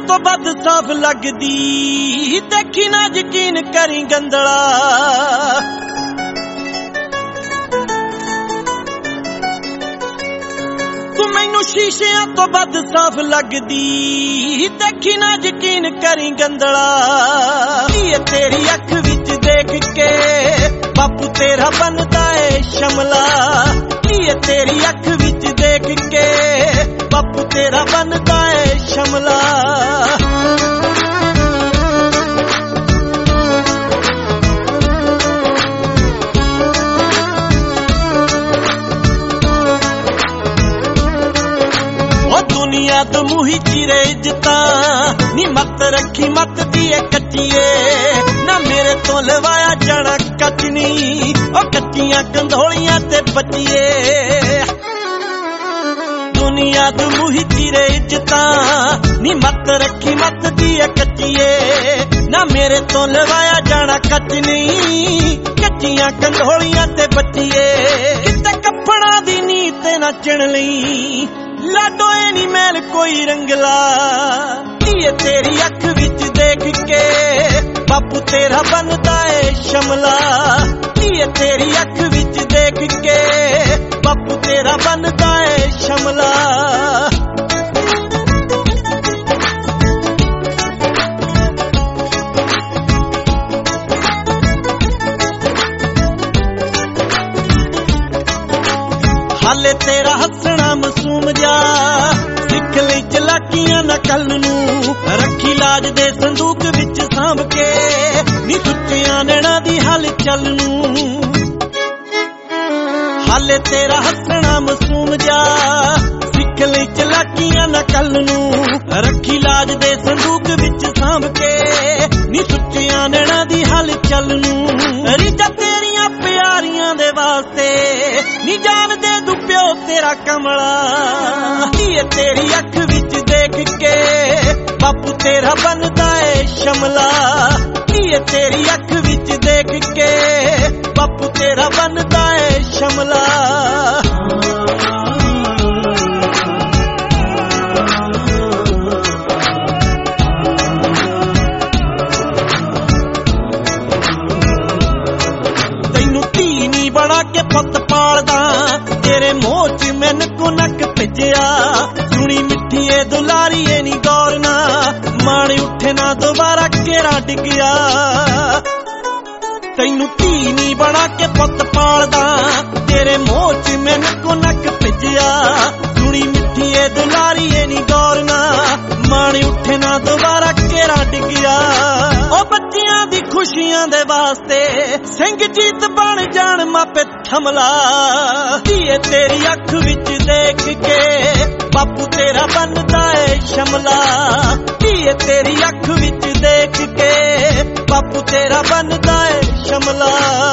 तो बद साफ लगदी, देखी ना यकीन करी गंदला। तू मैनू शीशियां तो बद साफ लगदी, देखी ना यकीन करी गंदला। ये तेरी अख विच देख के बापू तेरा बनदा है शमला। ये तेरी अख विच देख के बापू तेरा बनदा है शमला। दुनिया तो मुही चिरे इज्जतां नी मत रखी मत दिए कच्चिए। ना मेरे तो लवाया जाना कचनी ओ कच्चियां कंधोलियां ते बचिए। दुनिया तो मुही चिरे इज्जतां नी मत रखी मत दिए कच्चिए। ना मेरे तो लवाया जाना कचनी कच्चियां कंधोलियां ते बचिए। किते कपड़ा दी नीत ना चिण लई लाडो नी मैल कोई रंगला। ये तेरी अख विच देख के बापू तेरा बनदा है शमला। ये तेरी अख विच देख के बापू तेरा बनदा है शमला। हाले तेरा हसना मासूम जा, सिख लई चलाकियां ना कल नूं। रखी लाज दे संदूक विच सांभ के नी सुच्चियां नैणा दी हल चल नूं। हाले तेरा हसना मासूम जा, सिख लई चलाकियां ना कल नूं। रखी लाज दे संदूक विच सांभ के नी सुच्चियां नैणा दी हल चल नूं। रीजा तेरियां प्यारियां दे वास्ते नी जान दे दू प्यो तेरा कमला। ये तेरी अख विच देख के बापू तेरा बनदा है शमला। ये तेरी अख विच देख के बापू तेरा बनदा है शमला। बड़ा के पुत पालदा तेरे मोह च मैन को नक भिजया। सुनी मिठी ए दुलारी ए नी गौर ना माण उठे ना दोबारा केरा डिगया। तैनू धी नी बड़ा के पुत पालदा तेरे मोह च मैन को नक भिजया। सुनी मिठी ए दुलारी ए नी गौर ना माण उठे ना दोबारा केरा डिगया। ओ बच्चियां दी खुशियां दे वास्ते सिंह जीत बन जान मापे थमला। ये तेरी अख विच देख के बापू तेरा बनदा है शमला। ये तेरी अख विच देख के बापू तेरा बनदा है शमला।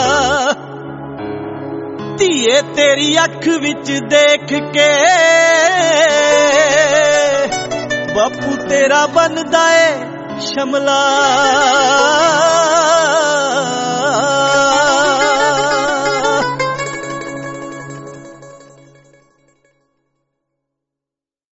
धीए तेरी अख विच देख के बापू तेरा बनदा है शमला।